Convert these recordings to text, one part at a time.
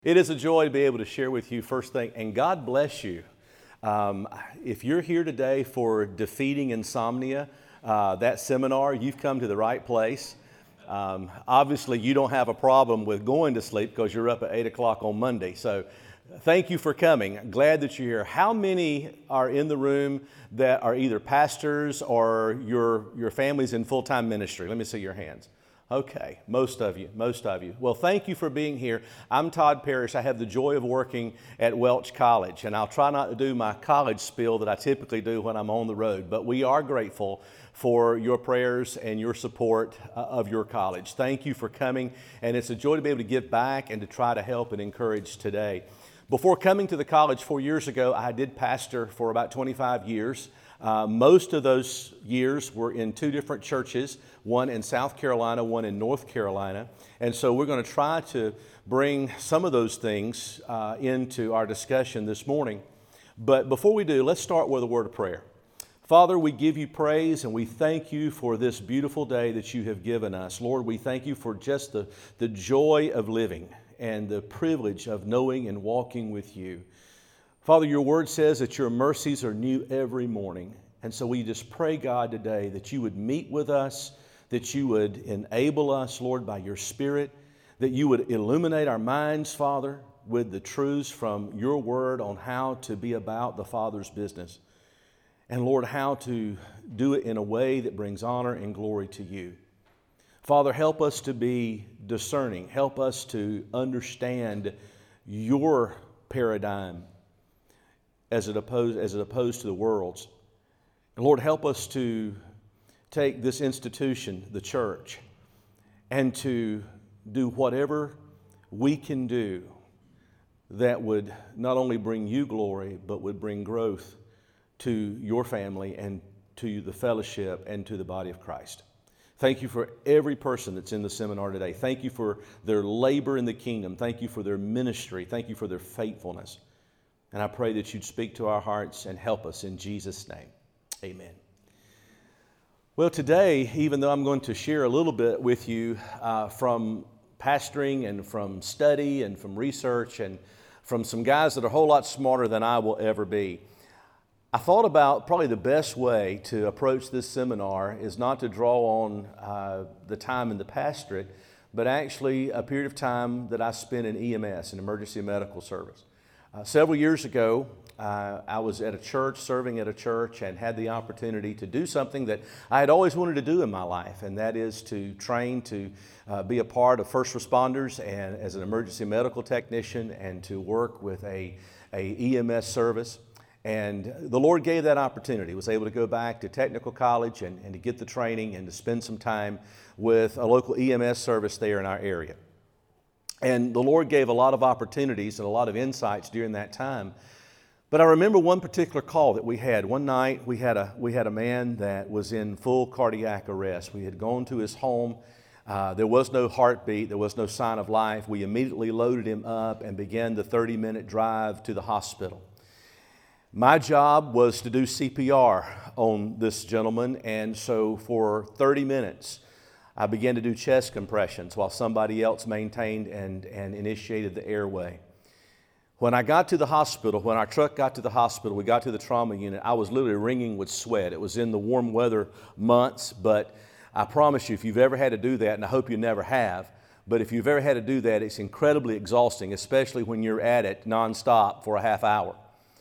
It is a joy to be able to share with you first thing, and God bless you. If you're here today for Defeating Insomnia, that seminar, you've come to the right place. Obviously, you don't have a problem with going to sleep because you're up at 8 o'clock on Monday. So thank you for coming. Glad that you're here. How many are in the room that are either pastors or your family's in full-time ministry? Let me see your hands. Okay, most of you. Well, thank you for being here. I'm Todd Parrish. I have the joy of working at Welch College, and I'll try not to do my college spiel that I typically do when I'm on the road, but we are grateful for your prayers and your support of your college. Thank you for coming, and it's a joy to be able to give back and to try to help and encourage today. Before coming to the college 4 years ago, I did pastor for about 25 years. Most of those years were in two different churches, one in South Carolina, one in North Carolina. And so we're going to try to bring some of those things into our discussion this morning. But before we do, let's start with a word of prayer. Father, we give you praise and we thank you for this beautiful day that you have given us. Lord, we thank you for just the joy of living and the privilege of knowing and walking with you. Father, your word says that your mercies are new every morning. And so we just pray, God, today that you would meet with us, that you would enable us, Lord, by your Spirit, that you would illuminate our minds, Father, with the truths from your word on how to be about the Father's business. And Lord, how to do it in a way that brings honor and glory to you. Father, help us to be discerning. Help us to understand your paradigm as it opposed to the world's. And Lord, help us to take this institution, the church, and to do whatever we can do that would not only bring you glory, but would bring growth to your family and to the fellowship and to the body of Christ. Thank you for every person that's in the seminar today. Thank you for their labor in the kingdom. Thank you for their ministry. Thank you for their faithfulness. And I pray that you'd speak to our hearts and help us in Jesus' name. Amen. Well, today, even though I'm going to share a little bit with you from pastoring and from study and from research and from some guys that are a whole lot smarter than I will ever be, I thought about probably the best way to approach this seminar is not to draw on the time in the pastorate, but actually a period of time that I spent in EMS, in emergency medical service. Several years ago, I was at a church, serving at a church, and had the opportunity to do something that I had always wanted to do in my life, and that is to train to be a part of first responders and as an emergency medical technician and to work with a EMS service. And the Lord gave that opportunity. I was able to go back to technical college and to get the training and to spend some time with a local EMS service there in our area. And the Lord gave a lot of opportunities and a lot of insights during that time. But I remember one particular call that we had. One night we had a man that was in full cardiac arrest. We had gone to his home. There was no heartbeat. There was no sign of life. We immediately loaded him up and began the 30-minute drive to the hospital. My job was to do CPR on this gentleman, and so for 30 minutes, I began to do chest compressions while somebody else maintained and initiated the airway. When I got to the hospital, when our truck got to the hospital, we got to the trauma unit, I was literally wringing with sweat. It was in the warm weather months, but I promise you, if you've ever had to do that, and I hope you never have, but if you've ever had to do that, it's incredibly exhausting, especially when you're at it nonstop for a half hour.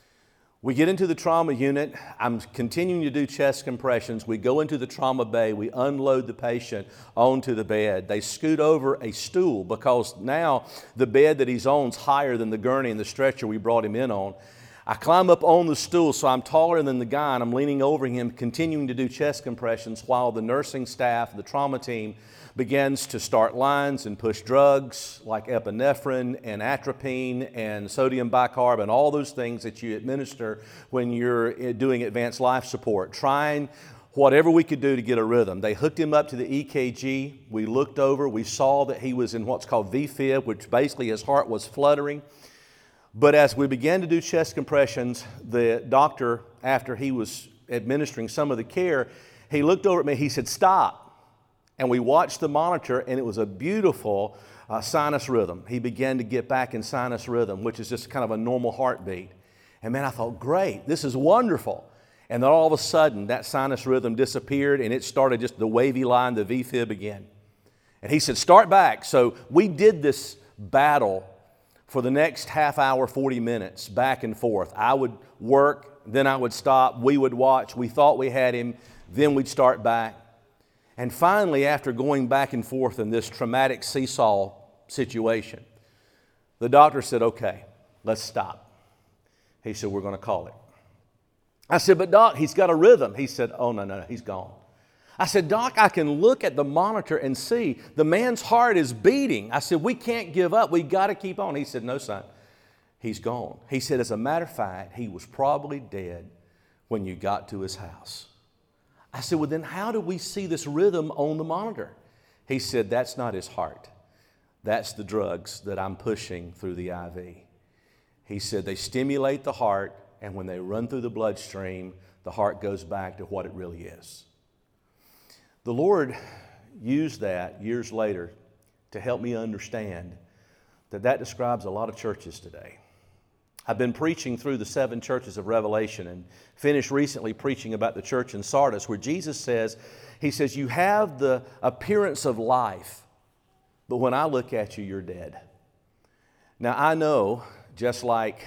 We get into the trauma unit. I'm continuing to do chest compressions. We go into the trauma bay. We unload the patient onto the bed. They scoot over a stool because now the bed that he's on is higher than the gurney and the stretcher we brought him in on. I climb up on the stool, so I'm taller than the guy, and I'm leaning over him, continuing to do chest compressions while the nursing staff, the trauma team, begins to start lines and push drugs like epinephrine and atropine and sodium bicarb and all those things that you administer when you're doing advanced life support, trying whatever we could do to get a rhythm. They hooked him up to the EKG. We looked over. We saw that he was in what's called VFib, which basically his heart was fluttering. But as we began to do chest compressions, the doctor, after he was administering some of the care, he looked over at me. He said, "Stop." And we watched the monitor, and it was a beautiful sinus rhythm. He began to get back in sinus rhythm, which is just kind of a normal heartbeat. And man, I thought, great, this is wonderful. And then all of a sudden, that sinus rhythm disappeared, and it started just the wavy line, the V-fib again. And he said, start back. So we did this battle for the next half hour, 40 minutes, back and forth. I would work, then I would stop, we would watch, we thought we had him, then we'd start back. And finally, after going back and forth in this traumatic seesaw situation, the doctor said, okay, let's stop. He said, we're going to call it. I said, but Doc, he's got a rhythm. He said, oh, no, he's gone. I said, Doc, I can look at the monitor and see the man's heart is beating. I said, we can't give up. We got to keep on. He said, no, son, he's gone. He said, as a matter of fact, he was probably dead when you got to his house. I said, well, then how do we see this rhythm on the monitor? He said, that's not his heart. That's the drugs that I'm pushing through the IV. He said, they stimulate the heart, and when they run through the bloodstream, the heart goes back to what it really is. The Lord used that years later to help me understand that describes a lot of churches today. I've been preaching through the 7 churches of Revelation and finished recently preaching about the church in Sardis, where Jesus says, He says, you have the appearance of life, but when I look at you, you're dead. Now I know, just like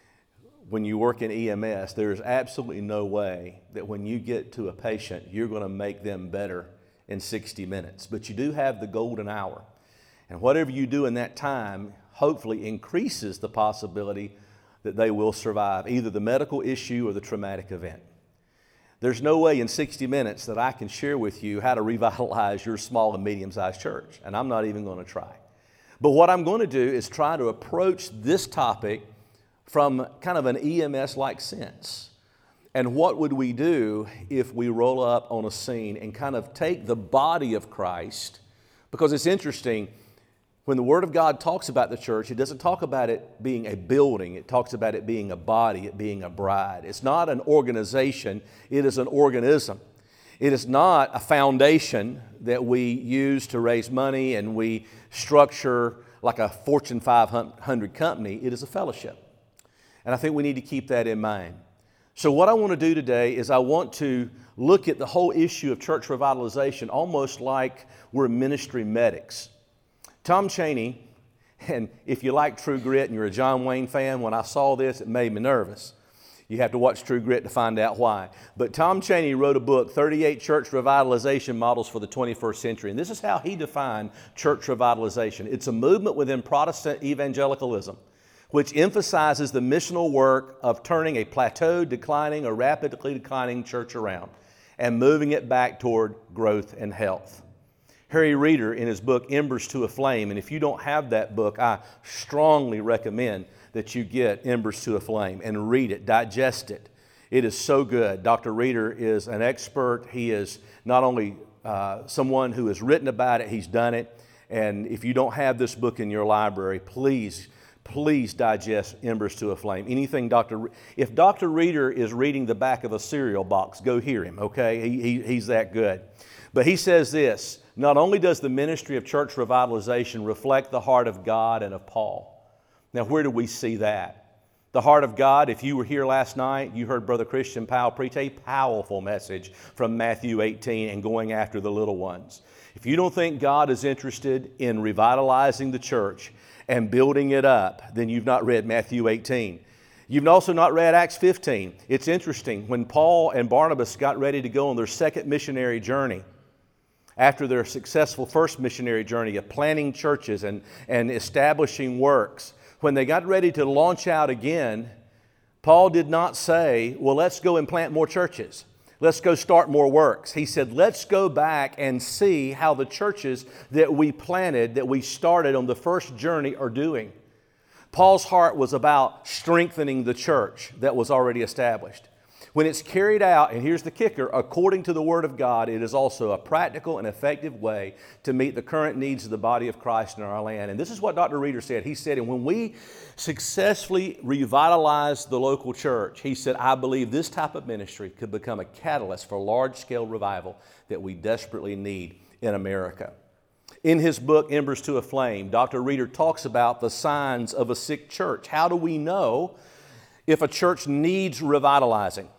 when you work in EMS, there is absolutely no way that when you get to a patient, you're going to make them better in 60 minutes. But you do have the golden hour. And whatever you do in that time, hopefully increases the possibility that they will survive either the medical issue or the traumatic event. There's no way in 60 minutes that I can share with you how to revitalize your small and medium-sized church. And I'm not even going to try. But what I'm going to do is try to approach this topic from kind of an EMS-like sense. And what would we do if we roll up on a scene and kind of take the body of Christ? Because it's interesting, when the Word of God talks about the church, it doesn't talk about it being a building. It talks about it being a body, it being a bride. It's not an organization, it is an organism. It is not a foundation that we use to raise money and we structure like a Fortune 500 company. It is a fellowship. And I think we need to keep that in mind. So what I want to do today is I want to look at the whole issue of church revitalization almost like we're ministry medics. Tom Cheney, and if you like True Grit and you're a John Wayne fan, when I saw this, it made me nervous. You have to watch True Grit to find out why. But Tom Cheney wrote a book, 38 Church Revitalization Models for the 21st Century. And this is how he defined church revitalization. It's a movement within Protestant evangelicalism which emphasizes the missional work of turning a plateaued, declining, or rapidly declining church around and moving it back toward growth and health. Harry Reeder, in his book, Embers to a Flame, and if you don't have that book, I strongly recommend that you get Embers to a Flame and read it, digest it. It is so good. Dr. Reeder is an expert. He is not only someone who has written about it, he's done it. And if you don't have this book in your library, please digest Embers to a Flame. If Dr. Reeder is reading the back of a cereal box, go hear him, okay? He's that good. But he says this, not only does the ministry of church revitalization reflect the heart of God and of Paul. Now, where do we see that? The heart of God, if you were here last night, you heard Brother Christian Powell preach a powerful message from Matthew 18 and going after the little ones. If you don't think God is interested in revitalizing the church and building it up, then you've not read Matthew 18. You've also not read Acts 15. It's interesting, when Paul and Barnabas got ready to go on their second missionary journey, after their successful first missionary journey of planting churches and establishing works, when they got ready to launch out again, Paul did not say, well, let's go and plant more churches. Let's go start more works. He said, let's go back and see how the churches that we planted, that we started on the first journey are doing. Paul's heart was about strengthening the church that was already established. When it's carried out, and here's the kicker, according to the Word of God, it is also a practical and effective way to meet the current needs of the body of Christ in our land. And this is what Dr. Reeder said. He said, and when we successfully revitalize the local church, he said, I believe this type of ministry could become a catalyst for large-scale revival that we desperately need in America. In his book, Embers to a Flame, Dr. Reeder talks about the signs of a sick church. How do we know if a church needs revitalizing?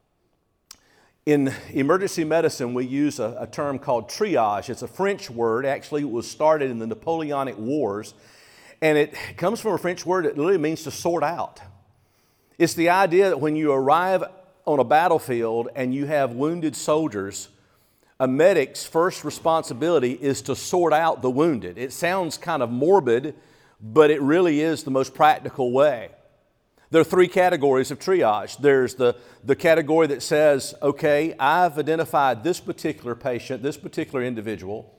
In emergency medicine, we use a term called triage. It's a French word. Actually, it was started in the Napoleonic Wars, and it comes from a French word that literally means to sort out. It's the idea that when you arrive on a battlefield and you have wounded soldiers, a medic's first responsibility is to sort out the wounded. It sounds kind of morbid, but it really is the most practical way. There are three categories of triage. There's the category that says, okay, I've identified this particular patient, this particular individual,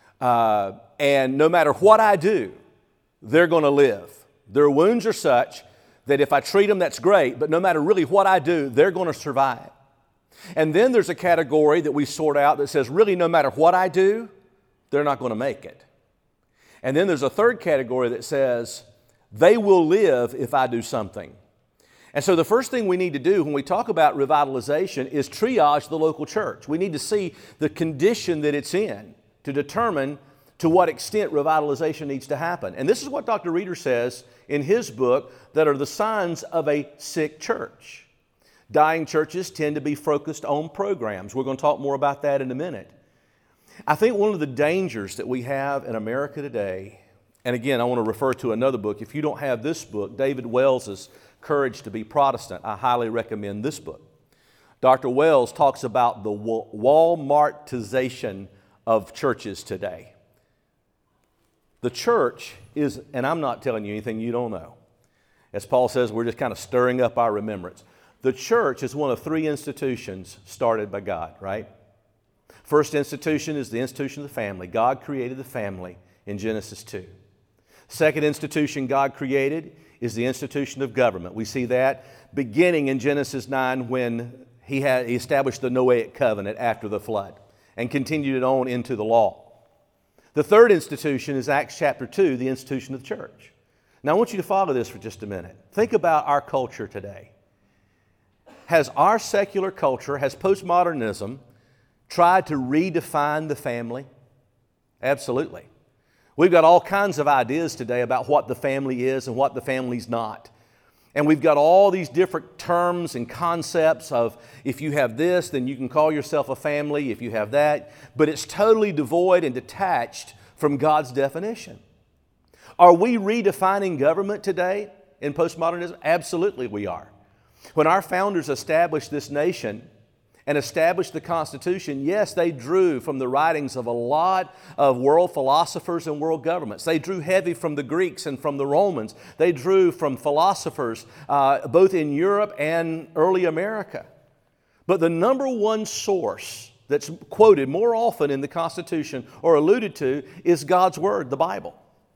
and no matter what I do, they're going to live. Their wounds are such that if I treat them, that's great, but no matter really what I do, they're going to survive. And then there's a category that we sort out that says, really, no matter what I do, they're not going to make it. And then there's a third category that says, they will live if I do something. And so the first thing we need to do when we talk about revitalization is triage the local church. We need to see the condition that it's in to determine to what extent revitalization needs to happen. And this is what Dr. Reeder says in his book that are the signs of a sick church. Dying churches tend to be focused on programs. We're going to talk more about that in a minute. I think one of the dangers that we have in America today, and again, I want to refer to another book. If you don't have this book, David Wells's Courage to be Protestant, I highly recommend this book. Dr. Wells talks about the Walmartization of churches today. The church is, and I'm not telling you anything you don't know. As Paul says, we're just kind of stirring up our remembrance. The church is one of three institutions started by God, right? First institution is the institution of the family. God created the family in Genesis 2. Second institution God created is the institution of government. We see that beginning in Genesis 9 when he established the Noahic covenant after the flood and continued it on into the law. The third institution is Acts chapter 2, the institution of the church. Now I want you to follow this for just a minute. Think about our culture today. Has our secular culture, has postmodernism tried to redefine the family? Absolutely. We've got all kinds of ideas today about what the family is and what the family's not. And we've got all these different terms and concepts of if you have this, then you can call yourself a family, if you have that. But it's totally devoid and detached from God's definition. Are we redefining government today in postmodernism? Absolutely we are. When our founders established this nation and established the Constitution, yes, they drew from the writings of a lot of world philosophers and world governments. They drew heavy from the Greeks and from the Romans. They drew from philosophers both in Europe and early America. But the number one source that's quoted more often in the Constitution or alluded to is God's Word, the Bible.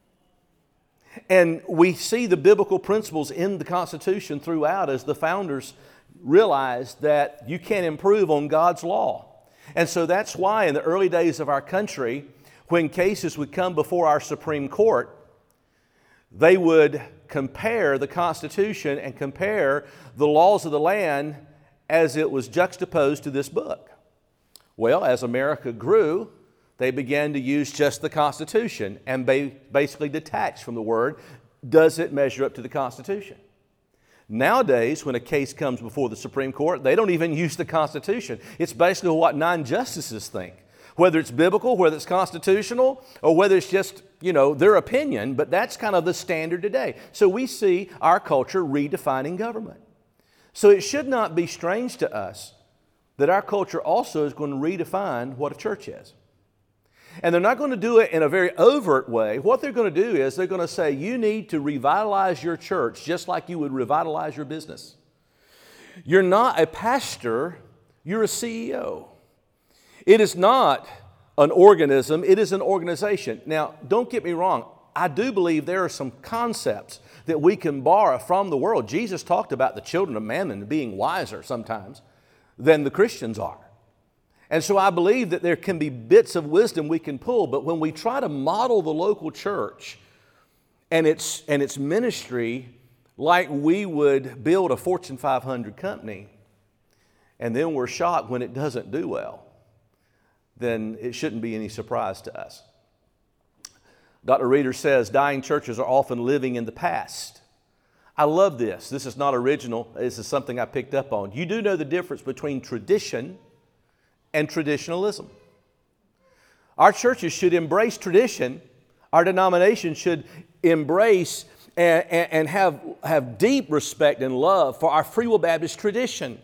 And we see the biblical principles in the Constitution throughout as the founders realized that you can't improve on God's law. And so that's why in the early days of our country, when cases would come before our Supreme Court, they would compare the Constitution and compare the laws of the land as it was juxtaposed to this book. Well, as America grew, they began to use just the Constitution and basically detached from the Word. Does it measure up to the Constitution? Nowadays, when a case comes before the Supreme Court, they don't even use the Constitution. It's basically what 9 justices think. Whether it's biblical, whether it's constitutional, or whether it's just, their opinion, but that's kind of the standard today. So we see our culture redefining government. So it should not be strange to us that our culture also is going to redefine what a church is. And they're not going to do it in a very overt way. What they're going to do is they're going to say, you need to revitalize your church just like you would revitalize your business. You're not a pastor, you're a CEO. It is not an organism, it is an organization. Now, don't get me wrong. I do believe there are some concepts that we can borrow from the world. Jesus talked about the children of mammon being wiser sometimes than the Christians are. And so I believe that there can be bits of wisdom we can pull, but when we try to model the local church and its ministry like we would build a Fortune 500 company, and then we're shocked when it doesn't do well, then it shouldn't be any surprise to us. Dr. Reeder says dying churches are often living in the past. I love this. This is not original. This is something I picked up on. You do know the difference between tradition and traditionalism. Our churches should embrace tradition. Our denomination should embrace and have deep respect and love for our Free Will Baptist tradition,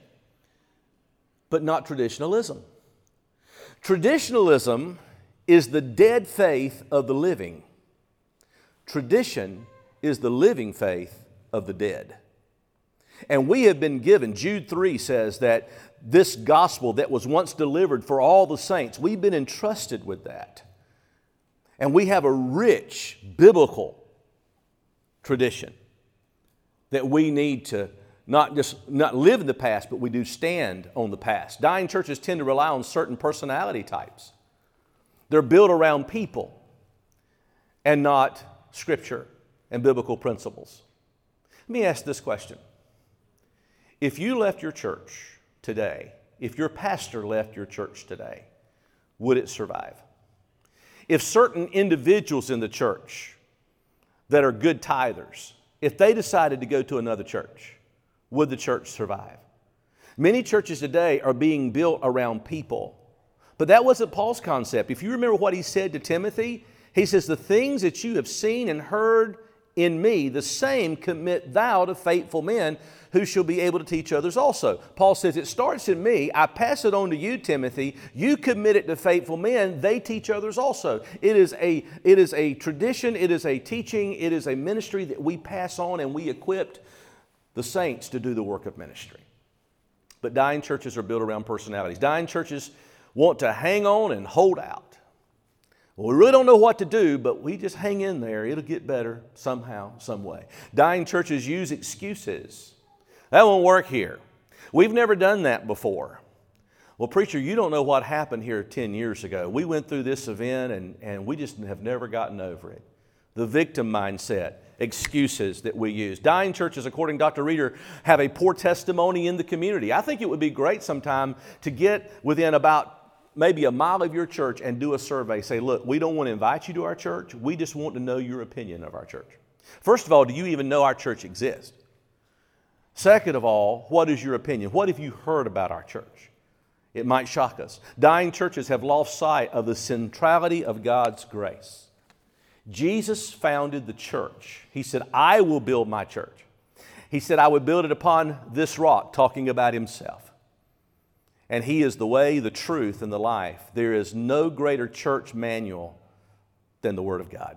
but not traditionalism. Traditionalism is the dead faith of the living. Tradition is the living faith of the dead. And we have been given, Jude 3 says that this gospel that was once delivered for all the saints, we've been entrusted with that. And we have a rich biblical tradition that we need to not live in the past, but we do stand on the past. Dying churches tend to rely on certain personality types. They're built around people and not Scripture and biblical principles. Let me ask this question. If you left your church today, if your pastor left your church today, would it survive? If certain individuals in the church that are good tithers, if they decided to go to another church, would the church survive? Many churches today are being built around people. But that wasn't Paul's concept. If you remember what he said to Timothy, he says, the things that you have seen and heard in me, the same commit thou to faithful men who shall be able to teach others also. Paul says, it starts in me. I pass it on to you, Timothy. You commit it to faithful men. They teach others also. It is a tradition. It is a teaching. It is a ministry that we pass on, and we equipped the saints to do the work of ministry. But dying churches are built around personalities. Dying churches want to hang on and hold out. Well, we really don't know what to do, but we just hang in there. It'll get better somehow, some way. Dying churches use excuses. That won't work here. We've never done that before. Well, preacher, you don't know what happened here 10 years ago. We went through this event and we just have never gotten over it. The victim mindset, excuses that we use. Dying churches, according to Dr. Reeder, have a poor testimony in the community. I think it would be great sometime to get within about maybe a mile of your church and do a survey. Say, look, we don't want to invite you to our church. We just want to know your opinion of our church. First of all, do you even know our church exists? Second of all, what is your opinion? What have you heard about our church? It might shock us. Dying churches have lost sight of the centrality of God's grace. Jesus founded the church. He said, I will build my church. He said, I would build it upon this rock, talking about himself. And he is the way, the truth, and the life. There is no greater church manual than the Word of God.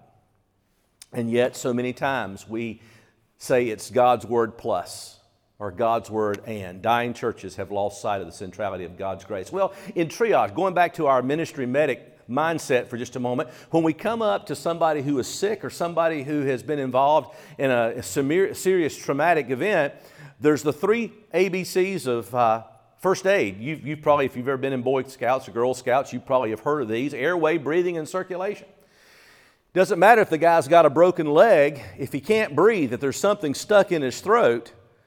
And yet, so many times we say it's God's Word plus or God's Word and. Dying churches have lost sight of the centrality of God's grace. Well, in triage, going back to our ministry medic mindset for just a moment, when we come up to somebody who is sick or somebody who has been involved in a serious traumatic event, there's the 3 ABCs of first aid. You've probably, if you've ever been in Boy Scouts or Girl Scouts, you probably have heard of these: airway, breathing, and circulation. Doesn't matter if the guy's got a broken leg. If he can't breathe, if there's something stuck in his throat,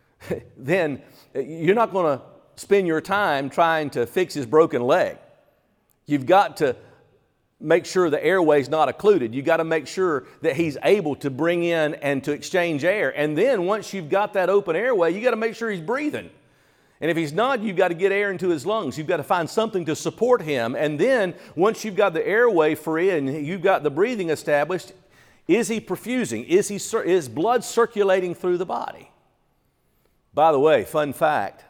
then you're not going to spend your time trying to fix his broken leg. You've got to make sure the airway's not occluded. You've got to make sure that he's able to bring in and to exchange air. And then once you've got that open airway, you've got to make sure he's breathing. And if he's not, you've got to get air into his lungs. You've got to find something to support him. And then once you've got the airway free and you've got the breathing established, is he perfusing? Is blood circulating through the body? By the way, fun fact,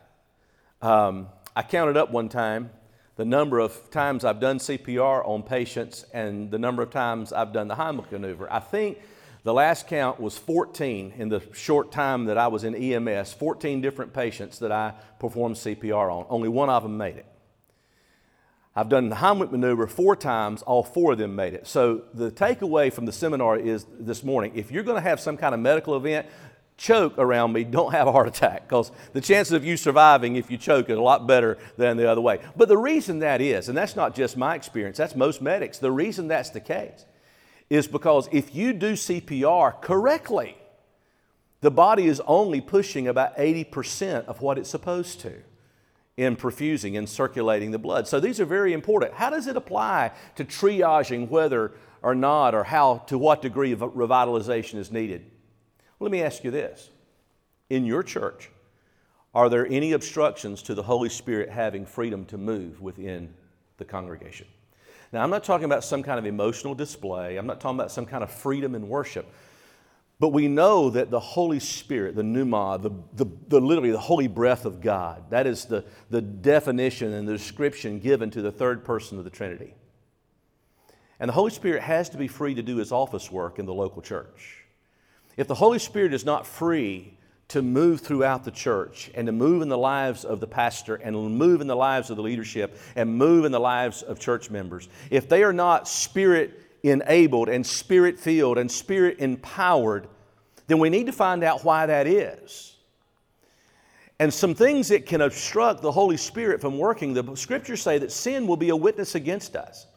I counted up one time the number of times I've done CPR on patients and the number of times I've done the Heimlich maneuver. I think the last count was 14 in the short time that I was in EMS, 14 different patients that I performed CPR on. Only one of them made it. I've done the Heimlich maneuver 4 times, all 4 of them made it. So the takeaway from the seminar is this morning, if you're going to have some kind of medical event, choke around me, don't have a heart attack, because the chances of you surviving if you choke is a lot better than the other way. But the reason that is, and that's not just my experience, that's most medics, the reason that's the case is because if you do CPR correctly, the body is only pushing about 80% of what it's supposed to. in perfusing and circulating the blood. So these are very important. How does it apply to triaging whether or not, or how, to what degree of revitalization is needed? Well, let me ask you this. In your church, are there any obstructions to the Holy Spirit having freedom to move within the congregation? Now, I'm not talking about some kind of emotional display. I'm not talking about some kind of freedom in worship. But we know that the Holy Spirit, the pneuma, literally the holy breath of God, that is the definition and the description given to the third person of the Trinity. And the Holy Spirit has to be free to do His office work in the local church. If the Holy Spirit is not free to move throughout the church and to move in the lives of the pastor and move in the lives of the leadership and move in the lives of church members, if they are not Spirit enabled and Spirit filled and Spirit empowered, then we need to find out why that is. And some things that can obstruct the Holy Spirit from working, the Scriptures say that sin will be a witness against us.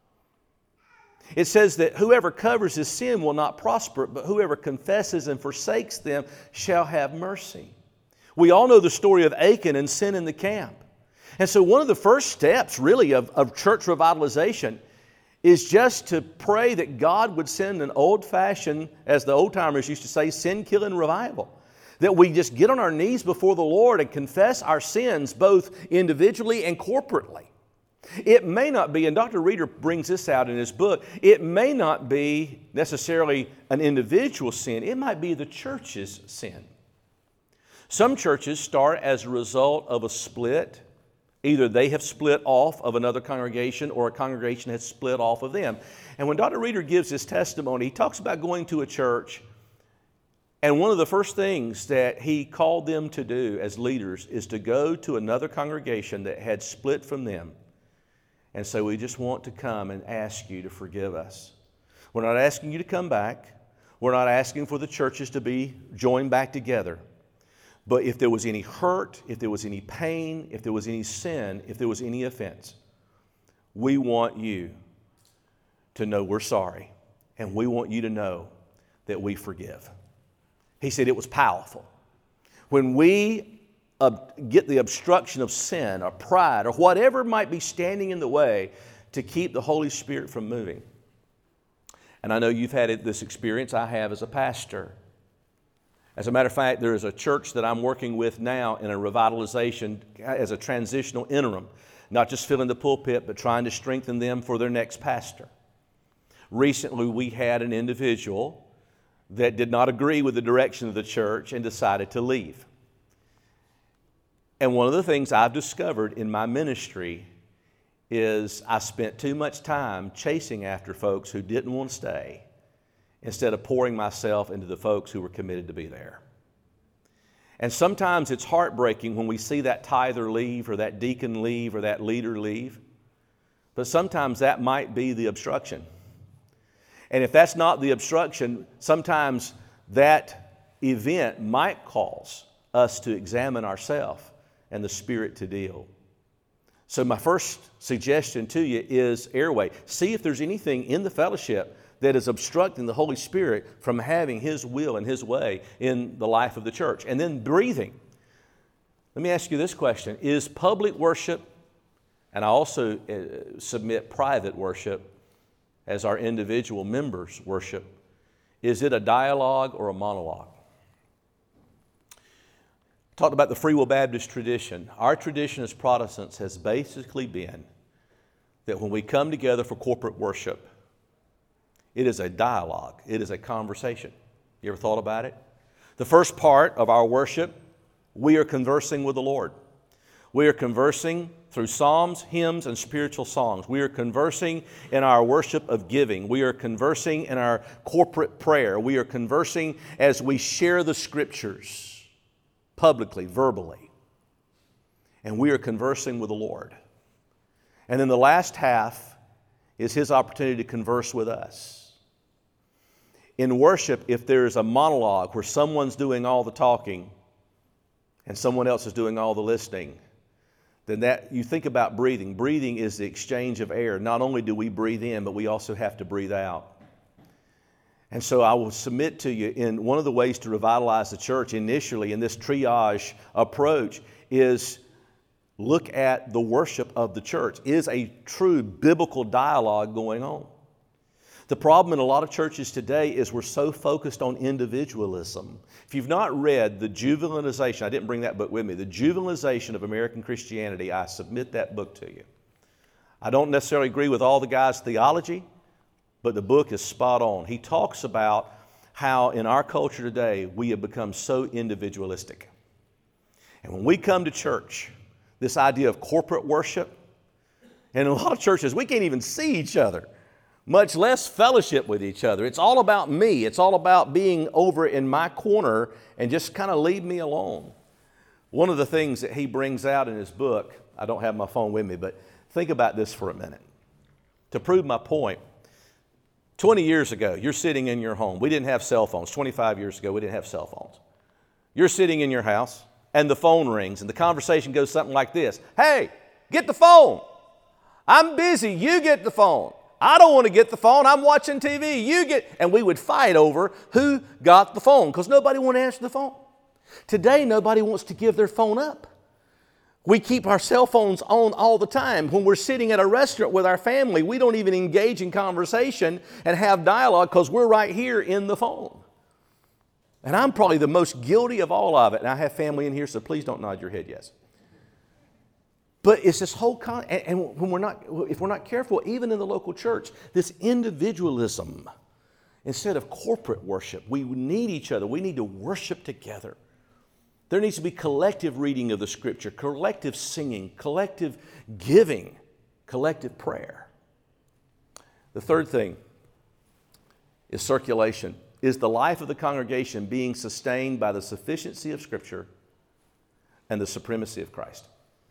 It says that whoever covers his sin will not prosper, but whoever confesses and forsakes them shall have mercy. We all know the story of Achan and sin in the camp. And so one of the first steps really of church revitalization is just to pray that God would send an old-fashioned, as the old-timers used to say, sin-killing revival. That we just get on our knees before the Lord and confess our sins both individually and corporately. It may not be, and Dr. Reeder brings this out in his book, it may not be necessarily an individual sin. It might be the church's sin. Some churches start as a result of a split. Either they have split off of another congregation or a congregation has split off of them. And when Dr. Reeder gives his testimony, he talks about going to a church, and one of the first things that he called them to do as leaders is to go to another congregation that had split from them and say, we just want to come and ask you to forgive us. We're not asking you to come back. We're not asking for the churches to be joined back together. But if there was any hurt, if there was any pain, if there was any sin, if there was any offense, we want you to know we're sorry, and we want you to know that we forgive. He said it was powerful. When we get the obstruction of sin or pride or whatever might be standing in the way to keep the Holy Spirit from moving. And I know you've had this experience. I have as a pastor. As a matter of fact, there is a church that I'm working with now in a revitalization as a transitional interim, not just filling the pulpit, but trying to strengthen them for their next pastor. Recently, we had an individual that did not agree with the direction of the church and decided to leave. And one of the things I've discovered in my ministry is I spent too much time chasing after folks who didn't want to stay, instead of pouring myself into the folks who were committed to be there. And sometimes it's heartbreaking when we see that tither leave or that deacon leave or that leader leave. But sometimes that might be the obstruction. And if that's not the obstruction, sometimes that event might cause us to examine ourselves and the Spirit to deal. So my first suggestion to you is airway. See if there's anything in the fellowship that is obstructing the Holy Spirit from having His will and His way in the life of the church. And then breathing. Let me ask you this question. Is public worship, and I also submit private worship as our individual members worship, is it a dialogue or a monologue? Talked about the Free Will Baptist tradition. Our tradition as Protestants has basically been that when we come together for corporate worship, it is a dialogue. It is a conversation. You ever thought about it? The first part of our worship, we are conversing with the Lord. We are conversing through psalms, hymns, and spiritual songs. We are conversing in our worship of giving. We are conversing in our corporate prayer. We are conversing as we share the Scriptures publicly, verbally. And we are conversing with the Lord. And then the last half is His opportunity to converse with us. In worship, if there's a monologue where someone's doing all the talking and someone else is doing all the listening, then that you think about breathing. Breathing is the exchange of air. Not only do we breathe in, but we also have to breathe out. And so I will submit to you, in one of the ways to revitalize the church initially in this triage approach is Look at the worship of the church. Is a true biblical dialogue going on? The problem in a lot of churches today is we're so focused on individualism. If you've not read The Juvenilization, I didn't bring that book with me, The Juvenilization of American Christianity, I submit that book to you. I don't necessarily agree with all the guy's theology, but the book is spot on. He talks about how in our culture today we have become so individualistic. And when we come to church, this idea of corporate worship, and in a lot of churches we can't even see each other, much less fellowship with each other. It's all about me. It's all about being over in my corner and just kind of leave me alone. One of the things that he brings out in his book, I don't have my phone with me, but think about this for a minute. To prove my point, 20 years ago, you're sitting in your home. We didn't have cell phones. 25 years ago, we didn't have cell phones. You're sitting in your house, and the phone rings, and the conversation goes something like this. Hey, get the phone. I'm busy. You get the phone. I don't want to get the phone. I'm watching TV. And we would fight over who got the phone because nobody wanted to answer the phone. Today, nobody wants to give their phone up. We keep our cell phones on all the time. When we're sitting at a restaurant with our family, we don't even engage in conversation and have dialogue because we're right here in the phone. And I'm probably the most guilty of all of it. And I have family in here, so please don't nod your head yes. But it's this whole and if we're not careful, even in the local church, this individualism instead of corporate worship. We need each other. We need to worship together. There needs to be collective reading of the Scripture, collective singing, collective giving, collective prayer. The third thing is circulation. Is the life of the congregation being sustained by the sufficiency of Scripture and the supremacy of Christ?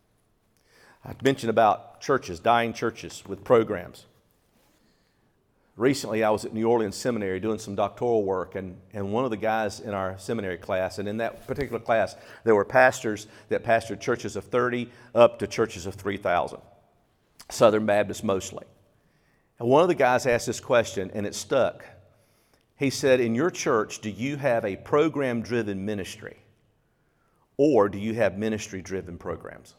I mentioned about churches, dying churches with programs. Recently, I was at New Orleans Seminary doing some doctoral work, and one of the guys in our seminary class, and in that particular class, there were pastors that pastored churches of 30 up to churches of 3,000, Southern Baptist mostly. And one of the guys asked this question, and it stuck. He said, in your church, do you have a program-driven ministry, or do you have ministry-driven programs?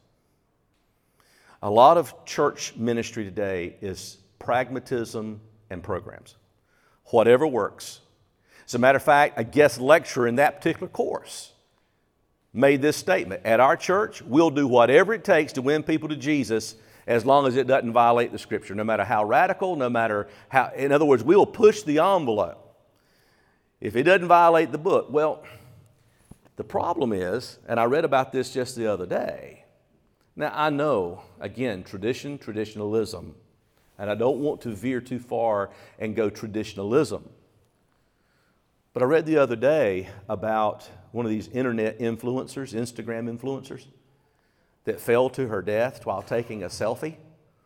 A lot of church ministry today is pragmatism and programs. Whatever works. As a matter of fact, a guest lecturer in that particular course made this statement. At our church, we'll do whatever it takes to win people to Jesus as long as it doesn't violate the Scripture, no matter how radical, no matter how, in other words, we will push the envelope if it doesn't violate the book. Well, the problem is, and I read about this just the other day. Now, I know, again, traditionalism, and I don't want to veer too far and go traditionalism. But I read the other day about one of these internet influencers, Instagram influencers, that fell to her death while taking a selfie.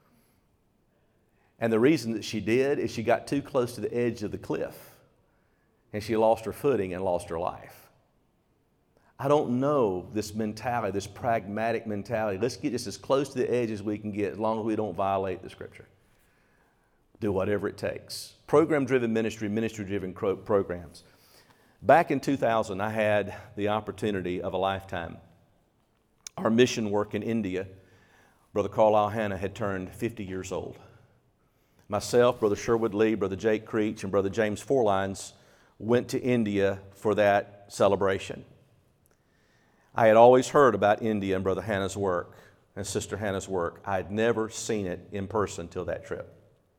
And the reason that she did is she got too close to the edge of the cliff, and she lost her footing and lost her life. I don't know this mentality, this pragmatic mentality. Let's get just as close to the edge as we can get as long as we don't violate the Scripture. Do whatever it takes. Program-driven ministry, ministry-driven programs. Back in 2000, I had the opportunity of a lifetime. Our mission work in India, Brother Carlisle Hanna had turned 50 years old. Myself, Brother Sherwood Lee, Brother Jake Creech, and Brother James Forlines went to India for that celebration. I had always heard about India and Brother Hanna's work and Sister Hannah's work. I had never seen it in person till that trip.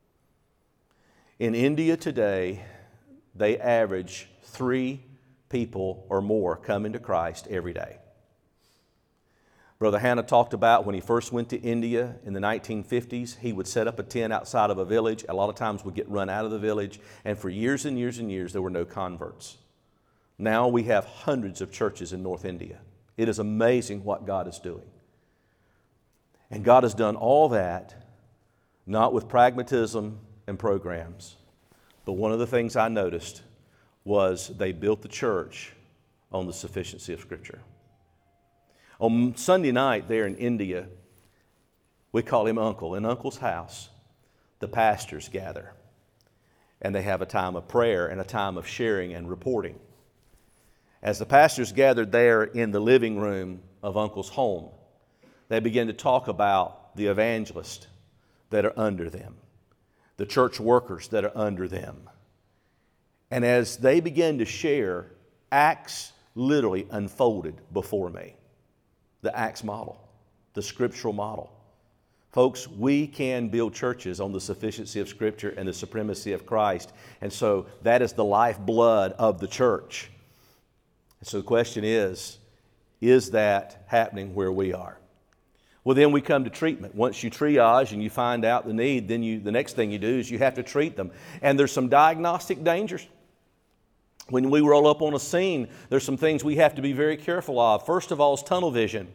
In India today, they average 3 people or more coming to Christ every day. Brother Hanna talked about when he first went to India in the 1950s, he would set up a tent outside of a village. A lot of times would get run out of the village, and for years and years and years, there were no converts. Now we have hundreds of churches in North India. It is amazing what God is doing. And God has done all that, not with pragmatism and programs, but one of the things I noticed was they built the church on the sufficiency of Scripture. On Sunday night there in India, we call him Uncle. In Uncle's house, the pastors gather, and they have a time of prayer and a time of sharing and reporting. As the pastors gathered there in the living room of Uncle's home, they begin to talk about the evangelists that are under them, the church workers that are under them. And as they began to share, Acts literally unfolded before me. The Acts model, the scriptural model. Folks, we can build churches on the sufficiency of Scripture and the supremacy of Christ. And so that is the lifeblood of the church. And so the question is that happening where we are? Well, then we come to treatment. Once you triage and you find out the need, then the next thing you do is you have to treat them. And there's some diagnostic dangers. When we roll up on a scene, there's some things we have to be very careful of. First of all is tunnel vision.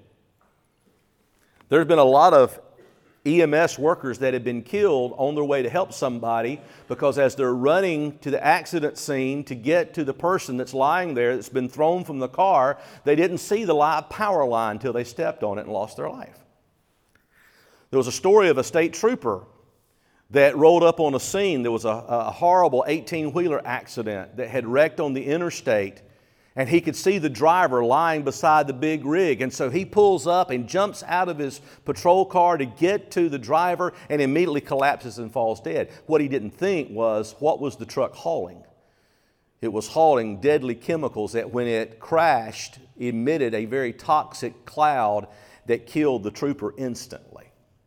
There's been a lot of EMS workers that have been killed on their way to help somebody because as they're running to the accident scene to get to the person that's lying there that's been thrown from the car, they didn't see the live power line until they stepped on it and lost their life. There was a story of a state trooper that rolled up on a scene. There was a horrible 18-wheeler accident that had wrecked on the interstate, and he could see the driver lying beside the big rig. And so he pulls up and jumps out of his patrol car to get to the driver and immediately collapses and falls dead. What he didn't think was, what was the truck hauling? It was hauling deadly chemicals that when it crashed, emitted a very toxic cloud that killed the trooper instantly.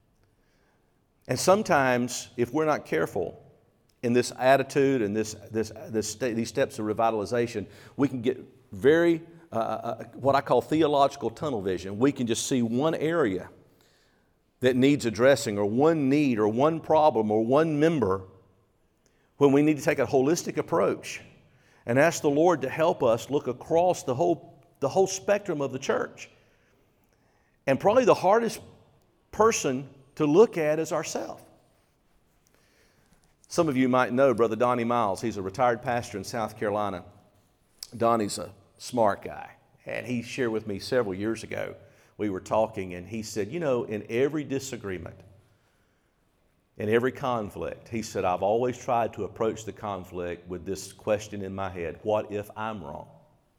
And sometimes, if we're not careful in this attitude and these steps of revitalization, we can get very, what I call theological tunnel vision. We can just see one area that needs addressing, or one need, or one problem, or one member, when we need to take a holistic approach and ask the Lord to help us look across the whole spectrum of the church. And probably the hardest person to look at is ourselves. Some of you might know Brother Donnie Miles. He's a retired pastor in South Carolina. Donnie's a smart guy, and he shared with me several years ago. We were talking, and he said, you know, in every disagreement, in every conflict, he said, I've always tried to approach the conflict with this question in my head: what if I'm wrong?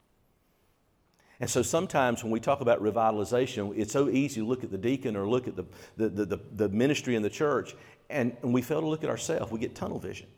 And so sometimes when we talk about revitalization, it's so easy to look at the deacon or look at the ministry in the church, and we fail to look at ourselves. We get tunnel vision.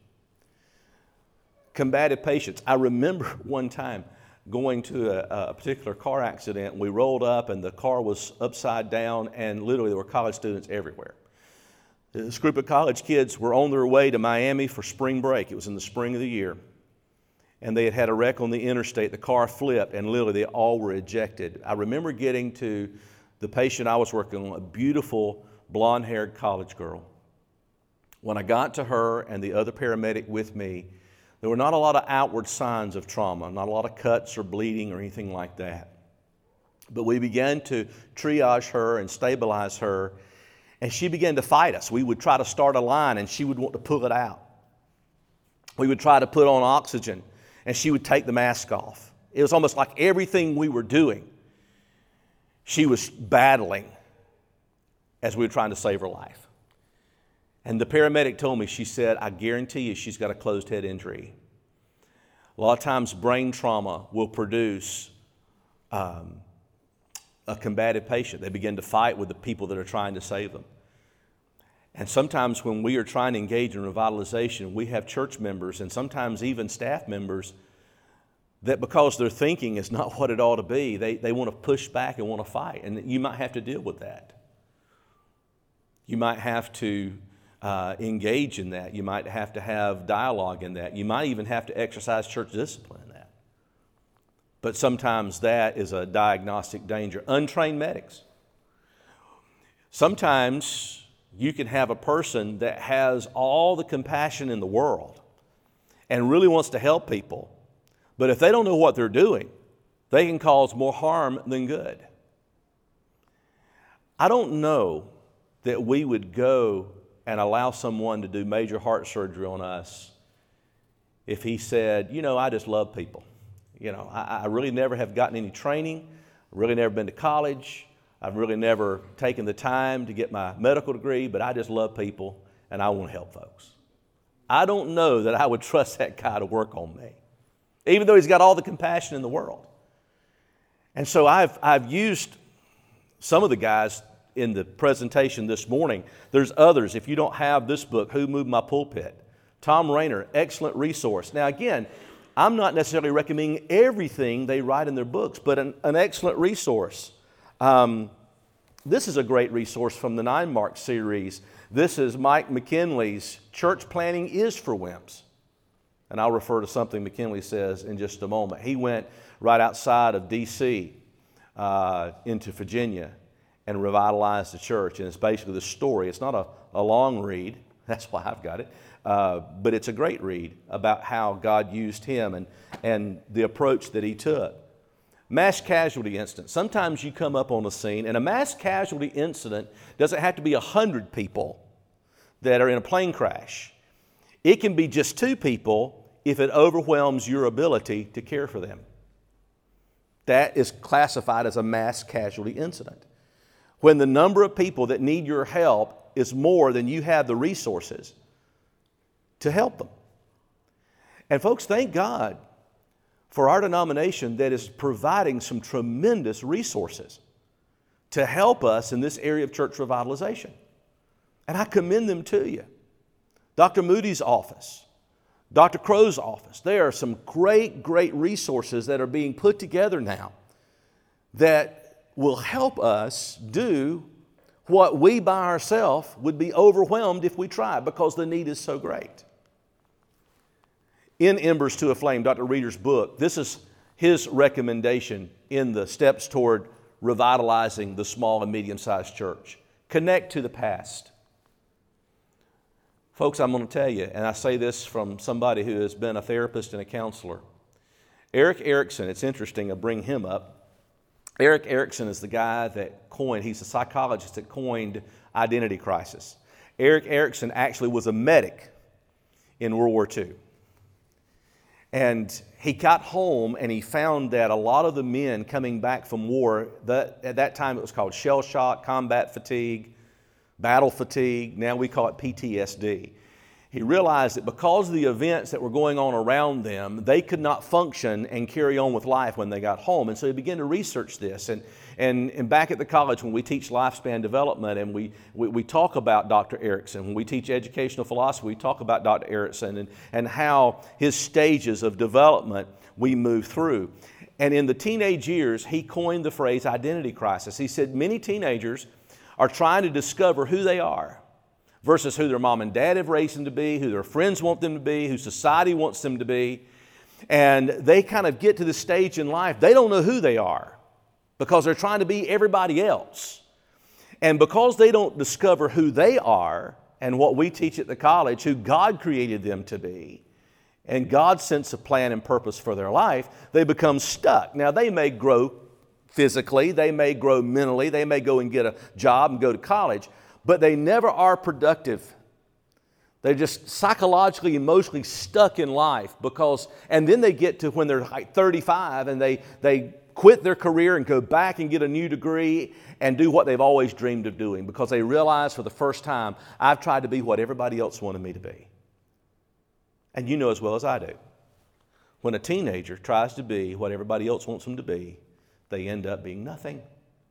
Combative patience. I remember one time going to a particular car accident. We rolled up and the car was upside down, and literally there were college students everywhere. This group of college kids were on their way to Miami for spring break. It was in the spring of the year. And they had had a wreck on the interstate. The car flipped, and literally they all were ejected. I remember getting to the patient I was working on, a beautiful blonde-haired college girl. When I got to her and the other paramedic with me, there were not a lot of outward signs of trauma, not a lot of cuts or bleeding or anything like that. But we began to triage her and stabilize her, and she began to fight us. We would try to start a line, and she would want to pull it out. We would try to put on oxygen, and she would take the mask off. It was almost like everything we were doing, she was battling as we were trying to save her life. And the paramedic told me, she said, I guarantee you she's got a closed head injury. A lot of times brain trauma will produce a combative patient. They begin to fight with the people that are trying to save them. And sometimes when we are trying to engage in revitalization, we have church members and sometimes even staff members that, because their thinking is not what it ought to be, they want to push back and want to fight. And you might have to deal with that. You might have to engage in that. You might have to have dialogue in that. You might even have to exercise church discipline in that. But sometimes that is a diagnostic danger. Untrained medics. Sometimes you can have a person that has all the compassion in the world and really wants to help people, but if they don't know what they're doing, they can cause more harm than good. I don't know that we would go and allow someone to do major heart surgery on us if he said, you know, I just love people. You know, I really never have gotten any training, really never been to college, I've really never taken the time to get my medical degree, but I just love people and I want to help folks. I don't know that I would trust that guy to work on me, even though he's got all the compassion in the world. And so I've used some of the guys in the presentation this morning. There's others. If you don't have this book, Who Moved My Pulpit? Tom Rainer, excellent resource. Now again, I'm not necessarily recommending everything they write in their books, but an excellent resource. This is a great resource from the 9 Mark series. This is Mike McKinley's Church Planting is for Wimps. And I'll refer to something McKinley says in just a moment. He went right outside of D.C. Into Virginia and revitalized the church. And it's basically the story. It's not a long read. That's why I've got it. But it's a great read about how God used him and the approach that he took. Mass casualty incident. Sometimes you come up on a scene, and a mass casualty incident doesn't have to be 100 people that are in a plane crash. It can be just 2 people if it overwhelms your ability to care for them. That is classified as a mass casualty incident. When the number of people that need your help is more than you have the resources to help them. And folks, thank God for our denomination that is providing some tremendous resources to help us in this area of church revitalization. And I commend them to you. Dr. Moody's office, Dr. Crow's office, there are some great resources that are being put together now that will help us do what we by ourselves would be overwhelmed if we tried, because the need is so great. In Embers to a Flame, Dr. Reeder's book, this is his recommendation in the steps toward revitalizing the small and medium-sized church. Connect to the past. Folks, I'm going to tell you, and I say this from somebody who has been a therapist and a counselor. Erik Erikson, it's interesting, I bring him up. Erik Erikson is the guy that he's a psychologist that coined identity crisis. Erik Erikson actually was a medic in World War II. And he got home and he found that a lot of the men coming back from war, at that time it was called shell shock, combat fatigue, battle fatigue, now we call it PTSD. He realized that because of the events that were going on around them, they could not function and carry on with life when they got home. And so he began to research this. And back at the college, when we teach lifespan development and we talk about Dr. Erikson, when we teach educational philosophy, we talk about Dr. Erikson and how his stages of development we move through. And in the teenage years, he coined the phrase identity crisis. He said many teenagers are trying to discover who they are versus who their mom and dad have raised them to be, who their friends want them to be, who society wants them to be. And they kind of get to the stage in life, they don't know who they are because they're trying to be everybody else. And because they don't discover who they are and what we teach at the college, who God created them to be, and God's sense of plan and purpose for their life, they become stuck. Now, they may grow physically, they may grow mentally, they may go and get a job and go to college, but they never are productive. They're just psychologically, emotionally stuck in life and then they get to when they're like 35 and they quit their career and go back and get a new degree and do what they've always dreamed of doing because they realize for the first time, I've tried to be what everybody else wanted me to be. And you know as well as I do, when a teenager tries to be what everybody else wants them to be, they end up being nothing.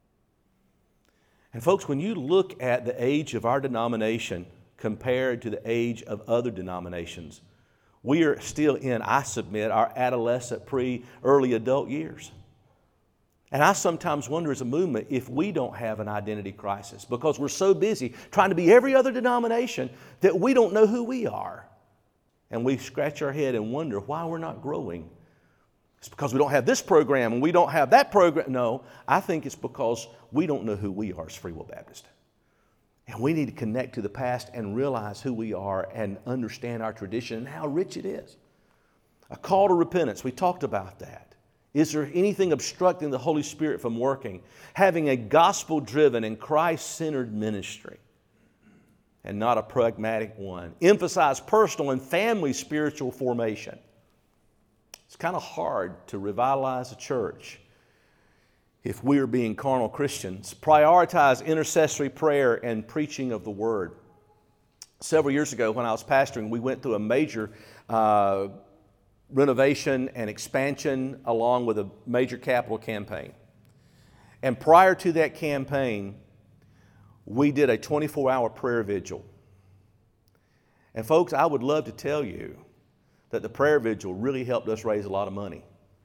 And folks, when you look at the age of our denomination compared to the age of other denominations, we are still in, I submit, our adolescent, early adult years. And I sometimes wonder as a movement if we don't have an identity crisis because we're so busy trying to be every other denomination that we don't know who we are. And we scratch our head and wonder why we're not growing. It's because we don't have this program and we don't have that program. No, I think it's because we don't know who we are as Free Will Baptist. And we need to connect to the past and realize who we are and understand our tradition and how rich it is. A call to repentance, we talked about that. Is there anything obstructing the Holy Spirit from working? Having a gospel-driven and Christ-centered ministry and not a pragmatic one. Emphasize personal and family spiritual formation. It's kind of hard to revitalize a church if we are being carnal Christians. Prioritize intercessory prayer and preaching of the Word. Several years ago when I was pastoring, we went through a major renovation and expansion along with a major capital campaign. And prior to that campaign, we did a 24-hour prayer vigil. And folks, I would love to tell you that the prayer vigil really helped us raise a lot of money.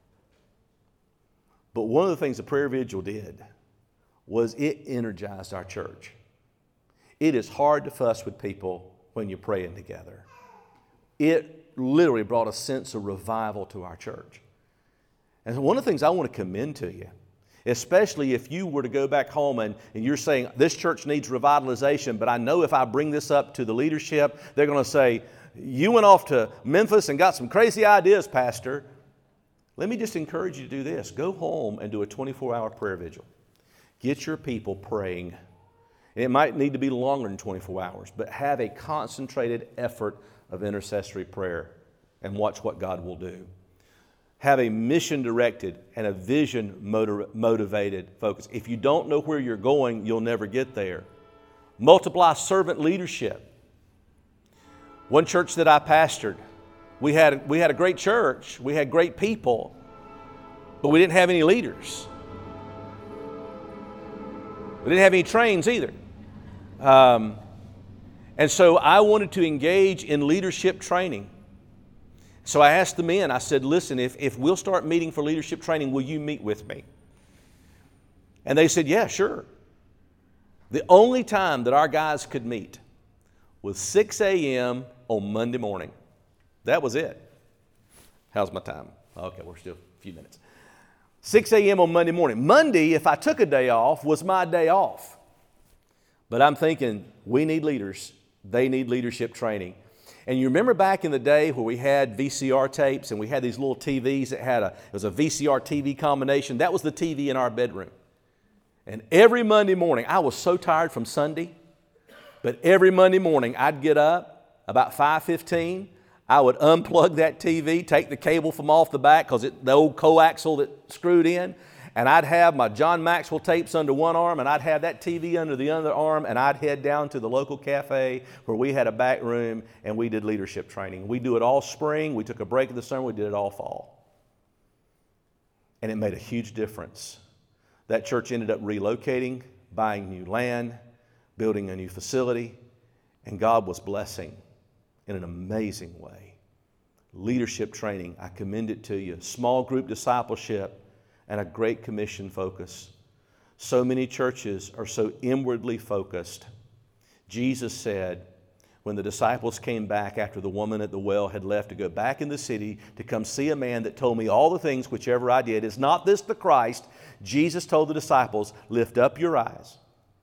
But one of the things the prayer vigil did was it energized our church. It is hard to fuss with people when you're praying together. It literally brought a sense of revival to our church. And one of the things I want to commend to you, especially if you were to go back home and you're saying, this church needs revitalization, but I know if I bring this up to the leadership, they're going to say, you went off to Memphis and got some crazy ideas, Pastor. Let me just encourage you to do this. Go home and do a 24-hour prayer vigil. Get your people praying. It might need to be longer than 24 hours, but have a concentrated effort of intercessory prayer and watch what God will do. Have a mission-directed and a vision-motivated focus. If you don't know where you're going, you'll never get there. Multiply servant leadership. One church that I pastored, we had a great church. We had great people, but we didn't have any leaders. We didn't have any trains either. And so I wanted to engage in leadership training. So I asked the men, I said, listen, if we'll start meeting for leadership training, will you meet with me? And they said, yeah, sure. The only time that our guys could meet was 6 a.m. on Monday morning. That was it. How's my time? Okay, we're still a few minutes. 6 a.m. on Monday morning. Monday, if I took a day off, was my day off. But I'm thinking, we need leaders. They need leadership training. And you remember back in the day where we had VCR tapes and we had these little TVs that it was a VCR TV combination. That was the TV in our bedroom. And every Monday morning, I was so tired from Sunday, but every Monday morning I'd get up about 5:15. I would unplug that TV, take the cable from off the back because the old coaxial that screwed in, and I'd have my John Maxwell tapes under one arm and I'd have that TV under the other arm, and I'd head down to the local cafe where we had a back room and we did leadership training. We do it all spring. We took a break in the summer. We did it all fall. And it made a huge difference. That church ended up relocating, buying new land, building a new facility, and God was blessing in an amazing way. Leadership training, I commend it to you. Small group discipleship and a great commission focus. So many churches are so inwardly focused. Jesus said, when the disciples came back after the woman at the well had left to go back in the city to come see a man that told me all the things whichever I did, is not this the Christ? Jesus told the disciples, lift up your eyes.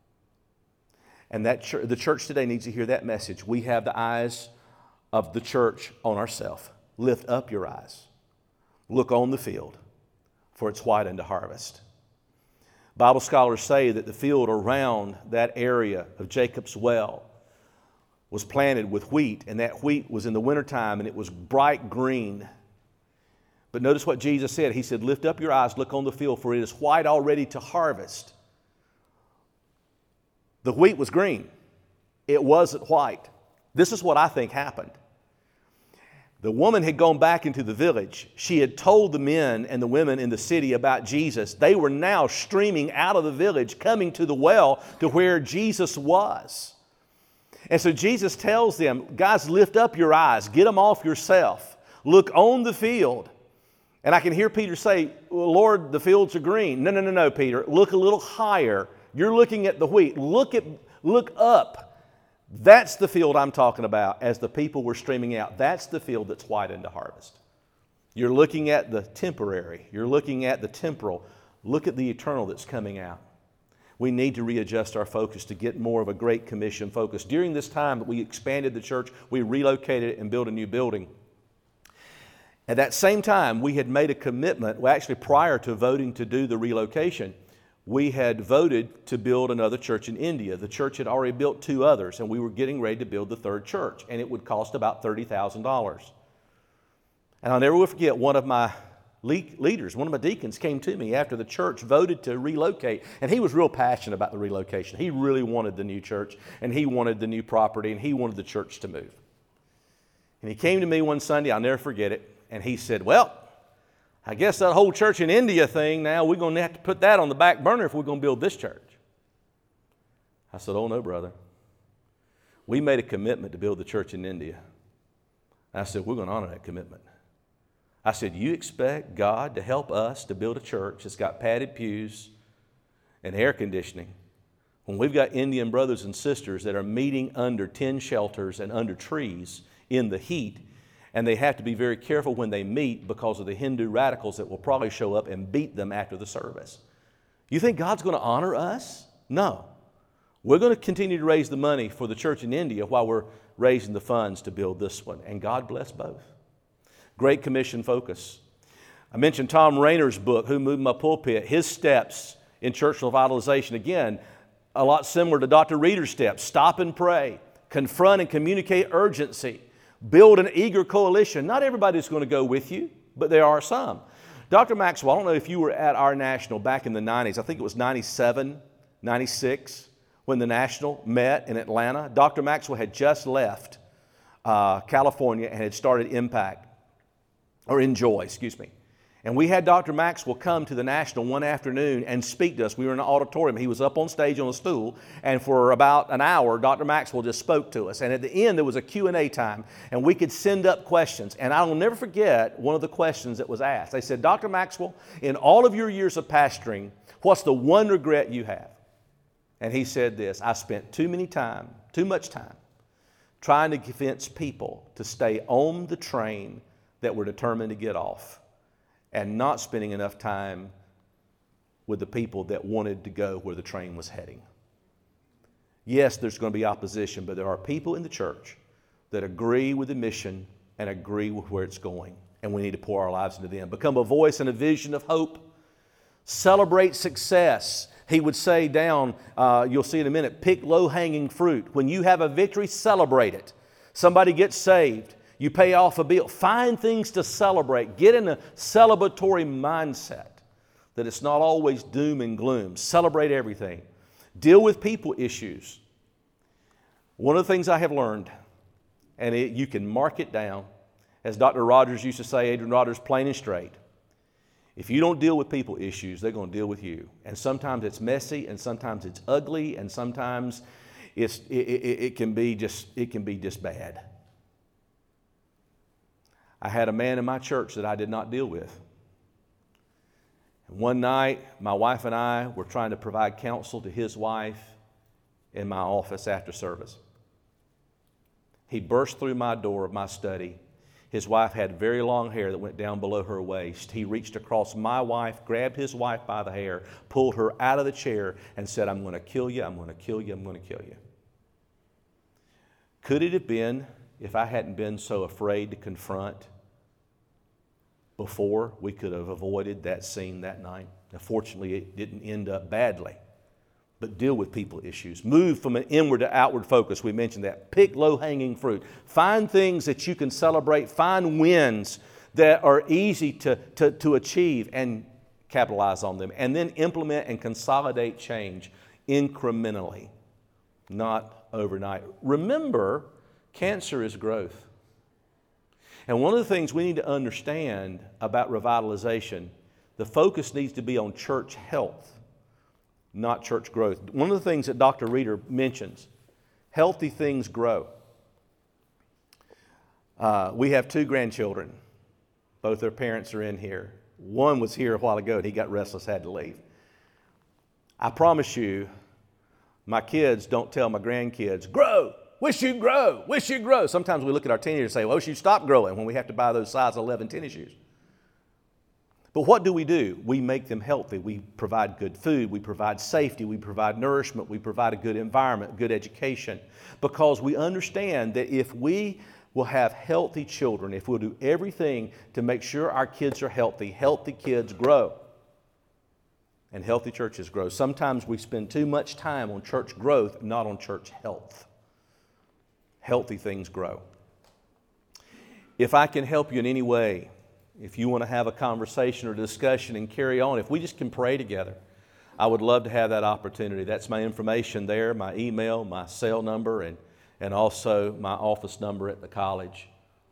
And the church today needs to hear that message. We have the eyes of the church on ourselves. Lift up your eyes. Look on the field, for it's white unto harvest. Bible scholars say that the field around that area of Jacob's well was planted with wheat, and that wheat was in the wintertime, and it was bright green. But notice what Jesus said. He said, lift up your eyes, look on the field, for it is white already to harvest. The wheat was green. It wasn't white. This is what I think happened. The woman had gone back into the village. She had told the men and the women in the city about Jesus. They were now streaming out of the village, coming to the well to where Jesus was. And so Jesus tells them, guys, lift up your eyes. Get them off yourself. Look on the field. And I can hear Peter say, well, Lord, the fields are green. No, Peter. Look a little higher. You're looking at the wheat. Look up. That's the field I'm talking about as the people were streaming out. That's the field that's white unto harvest. You're looking at the temporary. You're looking at the temporal. Look at the eternal that's coming out. We need to readjust our focus to get more of a Great Commission focus. During this time that we expanded the church, we relocated and built a new building. At that same time, we had made a commitment, well, actually prior to voting to do the relocation, we had voted to build another church in India. The church had already built 2 others, and we were getting ready to build the 3rd church, and it would cost about $30,000. And I'll never forget, one of my leaders, one of my deacons, came to me after the church voted to relocate, and he was real passionate about the relocation. He really wanted the new church, and he wanted the new property, and he wanted the church to move. And he came to me one Sunday, I'll never forget it, and he said, well, I guess that whole church in India thing now, we're going to have to put that on the back burner if we're going to build this church. I said, oh no, brother. We made a commitment to build the church in India. I said, we're going to honor that commitment. I said, you expect God to help us to build a church that's got padded pews and air conditioning when we've got Indian brothers and sisters that are meeting under tent shelters and under trees in the heat, and they have to be very careful when they meet because of the Hindu radicals that will probably show up and beat them after the service. You think God's going to honor us? No. We're going to continue to raise the money for the church in India while we're raising the funds to build this one, and God bless both. Great Commission focus. I mentioned Tom Rainer's book, Who Moved My Pulpit. His steps in church revitalization, again, a lot similar to Dr. Reeder's steps. Stop and pray. Confront and communicate urgency. Build an eager coalition. Not everybody's going to go with you, but there are some. Dr. Maxwell, I don't know if you were at our National back in the 90s. I think it was 97, 96, when the National met in Atlanta. Dr. Maxwell had just left California and had started Enjoy. And we had Dr. Maxwell come to the National one afternoon and speak to us. We were in an auditorium. He was up on stage on a stool, and for about an hour, Dr. Maxwell just spoke to us. And at the end, there was a Q&A time, and we could send up questions. And I will never forget one of the questions that was asked. They said, Dr. Maxwell, in all of your years of pastoring, what's the one regret you have? And he said this, I spent too much time, trying to convince people to stay on the train that were determined to get off, and not spending enough time with the people that wanted to go where the train was heading. Yes, there's going to be opposition, but there are people in the church that agree with the mission and agree with where it's going, and we need to pour our lives into them. Become a voice and a vision of hope. Celebrate success. He would say down, you'll see in a minute, pick low-hanging fruit. When you have a victory, celebrate it. Somebody gets saved. You pay off a bill. Find things to celebrate. Get in a celebratory mindset that it's not always doom and gloom. Celebrate everything. Deal with people issues. One of the things I have learned, and you can mark it down, as Dr. Rogers used to say, Adrian Rogers, plain and straight. If you don't deal with people issues, they're going to deal with you. And sometimes it's messy, and sometimes it's ugly, and sometimes it can be just bad. I had a man in my church that I did not deal with. And one night, my wife and I were trying to provide counsel to his wife in my office after service. He burst through my door of my study. His wife had very long hair that went down below her waist. He reached across my wife, grabbed his wife by the hair, pulled her out of the chair, and said, I'm going to kill you, I'm going to kill you, I'm going to kill you. Could it have been, if I hadn't been so afraid to confront before, we could have avoided that scene that night? Now, fortunately, it didn't end up badly. But deal with people issues. Move from an inward to outward focus. We mentioned that. Pick low-hanging fruit. Find things that you can celebrate. Find wins that are easy to achieve and capitalize on them. And then implement and consolidate change incrementally, not overnight. Remember, cancer is growth. And one of the things we need to understand about revitalization, the focus needs to be on church health, not church growth. One of the things that Dr. Reeder mentions, healthy things grow. We have 2 grandchildren. Both their parents are in here. One was here a while ago and he got restless, had to leave. I promise you, my kids don't tell my grandkids, grow. Wish you'd grow. Wish you'd grow. Sometimes we look at our teenagers and say, well, wish you'd stop growing, when we have to buy those size 11 tennis shoes. But what do? We make them healthy. We provide good food. We provide safety. We provide nourishment. We provide a good environment, good education. Because we understand that if we will have healthy children, if we'll do everything to make sure our kids are healthy kids grow. And healthy churches grow. Sometimes we spend too much time on church growth, not on church health. Healthy things grow. If I can help you in any way, if you want to have a conversation or discussion and carry on, if we just can pray together, I would love to have that opportunity. That's my information there, my email, my cell number, and also my office number at the college.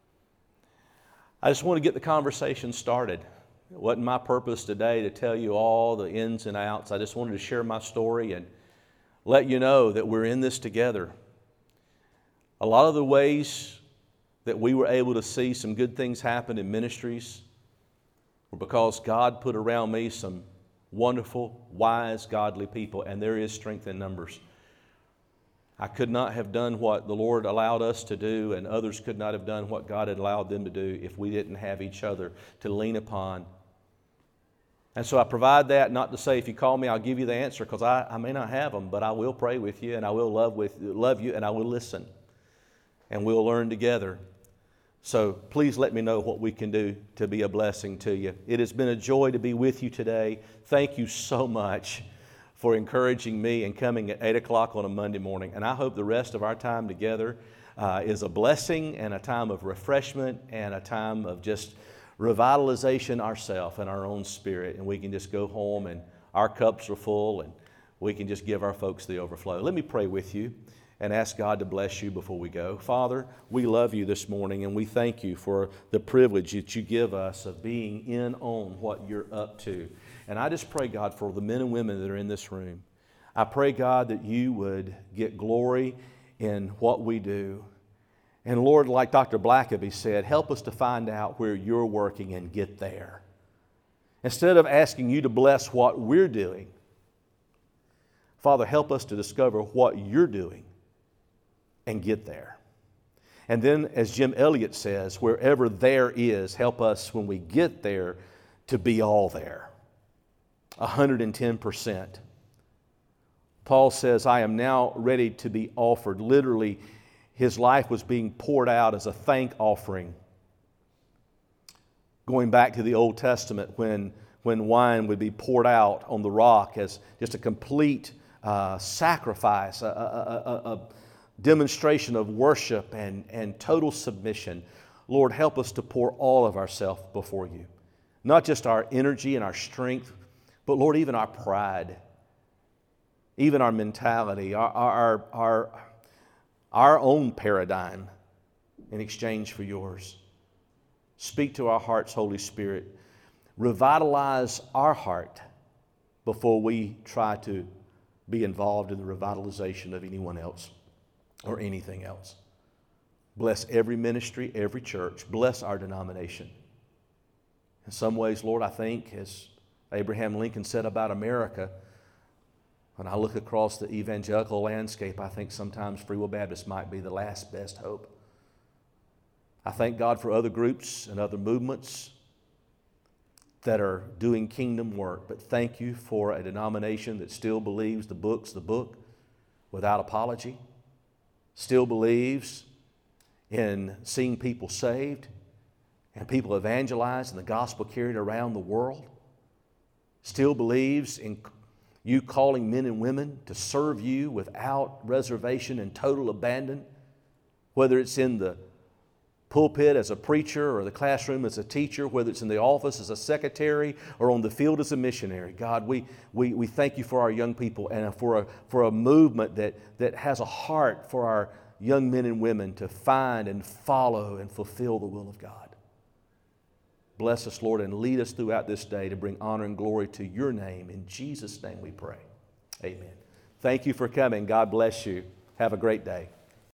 I just want to get the conversation started. It wasn't my purpose today to tell you all the ins and outs. I just wanted to share my story, and let you know that we're in this together. A lot of the ways that we were able to see some good things happen in ministries were because God put around me some wonderful, wise, godly people, and there is strength in numbers. I could not have done what the Lord allowed us to do, and others could not have done what God had allowed them to do if we didn't have each other to lean upon. And so I provide that not to say if you call me, I'll give you the answer, because I may not have them, but I will pray with you, and I will love you, and I will listen. And we'll learn together. So please let me know what we can do to be a blessing to you. It has been a joy to be with you today. Thank you so much for encouraging me and coming at 8 o'clock on a Monday morning. And I hope the rest of our time together is a blessing and a time of refreshment and a time of just revitalization ourselves and our own spirit. And we can just go home and our cups are full and we can just give our folks the overflow. Let me pray with you and ask God to bless you before we go. Father, we love you this morning, and we thank you for the privilege that you give us of being in on what you're up to. And I just pray, God, for the men and women that are in this room. I pray, God, that you would get glory in what we do. And Lord, like Dr. Blackaby said, help us to find out where you're working and get there. Instead of asking you to bless what we're doing, Father, help us to discover what you're doing and get there. And then, as Jim Elliott says, wherever there is, help us when we get there to be all there. 110%. Paul says, I am now ready to be offered. Literally, his life was being poured out as a thank offering. Going back to the Old Testament when wine would be poured out on the rock as just a complete sacrifice, a demonstration of worship and total submission. Lord, help us to pour all of ourselves before you. Not just our energy and our strength, but Lord, even our pride, even our mentality, our own paradigm in exchange for yours. Speak to our hearts, Holy Spirit. Revitalize our heart before we try to be involved in the revitalization of anyone else or anything else. Bless every ministry, every church. Bless our denomination. In some ways, Lord, I think, as Abraham Lincoln said about America, when I look across the evangelical landscape, I think sometimes Free Will Baptist might be the last best hope. I thank God for other groups and other movements that are doing kingdom work, but thank you for a denomination that still believes the book's the book without apology, still believes in seeing people saved and people evangelized and the gospel carried around the world, still believes in you calling men and women to serve you without reservation and total abandon, whether it's in the pulpit as a preacher or the classroom as a teacher, whether it's in the office as a secretary or on the field as a missionary. God, we thank you for our young people and for a movement that has a heart for our young men and women to find and follow and fulfill the will of God. Bless us, Lord, and lead us throughout this day to bring honor and glory to your name. In Jesus' name we pray. Amen. Thank you for coming. God bless you. Have a great day.